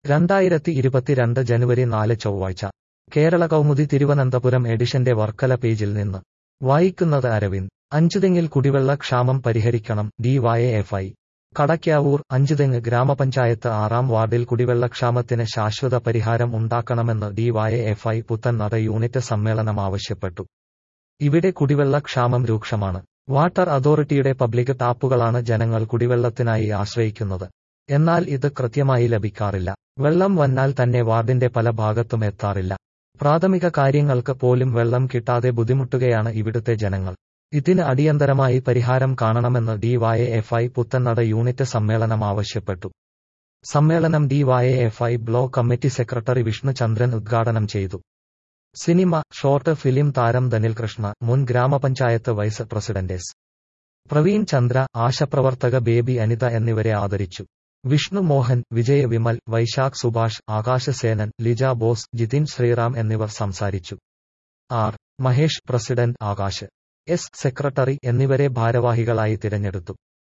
2022 ജനുവരി 4 ചൊവ്വാഴ്ച കേരള കൗമുദി തിരുവനന്തപുരം എഡിഷന്റെ വർക്കല പേജിൽ നിന്ന് വായിക്കുന്നത് അരവിന്ദ്. അഞ്ചുതെങ്ങിൽ കുടിവെള്ള ക്ഷാമം പരിഹരിക്കണം ഡിവൈഎഫ്ഐ. കടയ്ക്കാവൂർ. അഞ്ചുതെങ്ങ് ഗ്രാമപഞ്ചായത്ത് 6-ാം വാർഡിൽ കുടിവെള്ളക്ഷാമത്തിന് ശാശ്വത പരിഹാരം ഉണ്ടാക്കണമെന്ന് ഡിവൈഎഫ്ഐ പുത്തൻനട യൂണിറ്റ് സമ്മേളനം ആവശ്യപ്പെട്ടു. ഇവിടെ കുടിവെള്ള ക്ഷാമം രൂക്ഷമാണ്. വാട്ടർ അതോറിറ്റിയുടെ പബ്ലിക് ടാപ്പുകളാണ് ജനങ്ങൾ കുടിവെള്ളത്തിനായി ആശ്രയിക്കുന്നത്. എന്നാൽ ഇത് കൃത്യമായി ലഭിക്കാറില്ല. വെള്ളം വന്നാൽ തന്നെ വാർഡിന്റെ പല ഭാഗത്തും എത്താറില്ല. പ്രാഥമിക കാര്യങ്ങൾക്ക് പോലും വെള്ളം കിട്ടാതെ ബുദ്ധിമുട്ടുകയാണ് ഇവിടുത്തെ ജനങ്ങൾ. ഇതിന് അടിയന്തരമായി പരിഹാരം കാണണമെന്ന് ഡിവൈഎഫ്ഐ പുത്തൻനട യൂണിറ്റ് സമ്മേളനം ആവശ്യപ്പെട്ടു. സമ്മേളനം DYFI block committee secretary Vishnu Chandran ഉദ്ഘാടനം ചെയ്തു. സിനിമ, ഷോർട്ട് ഫിലിം താരം ധനിൽ കൃഷ്ണ, മുൻ ഗ്രാമപഞ്ചായത്ത് vice president S. Praveen Chandra, ആശാപ്രവർത്തക ബേബി അനിത എന്നിവരെ ആദരിച്ചു. വിഷ്ണു മോഹൻ, വിജയ വിമൽ, വൈശാഖ് സുഭാഷ്, ആകാശ് സേനൻ, ലിജ ബോസ്, ജിതിൻ ശ്രീറാം എന്നിവർ സംസാരിച്ചു. R. Mahesh president, Akash S secretary എന്നിവരെ ഭാരവാഹികളായി തിരഞ്ഞെടുത്തു.